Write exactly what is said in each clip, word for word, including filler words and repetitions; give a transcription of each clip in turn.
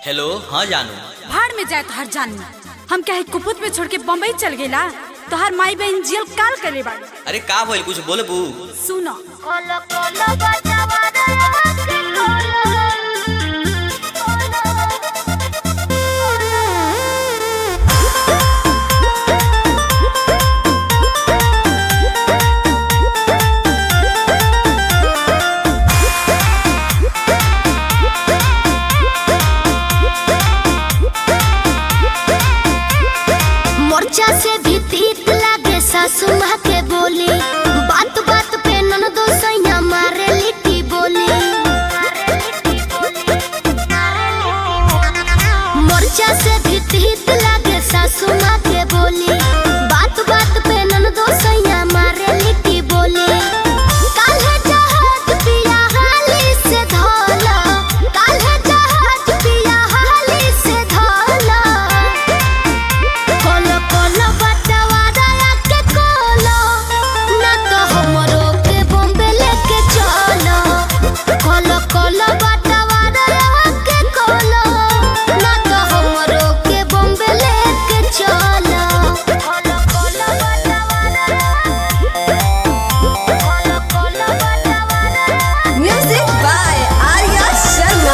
Hello. हाँ जानू। भाड़ में जाए तो हर जान में हम कहे कुपुत में छोड़ के बम्बई चल गेला तो हर माई बहन जेल काल करे बाड़ी। अरे का भइल कुछ बोलबू? सुनो कोलो कोलो बजावा रे के कोलो मोर्चा से भी तीत लागे सासू माँ के बोली, बात बात पे ननदो सैया मारे लिट्टी बोली। मोर्चा से भी तीत लागे सासू माँ के बोली, बात बात पे ननदो सैया मारे लिट्टी बोली। काल्हे जहाज पिया हाली से धोला, काल्हे जहाज पिया हाली से धोला। कोलो कोलो बटवा दया के कोलो, ना तो हमरो के बॉम्बे लेके चलो। कोलो कोलो बटवा दया के कोलो, ना तो हमरो के बॉम्बे लेके चलो। कोलो कोलो बटवा दया, कोलो कोलो बटवा दया। Music by Arya Sharma.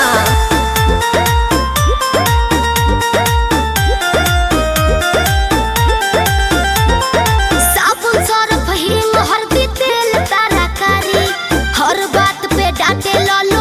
साबुन सरफ हिंग हल्दी तेल तरकारी, हर बात पे डांटे लो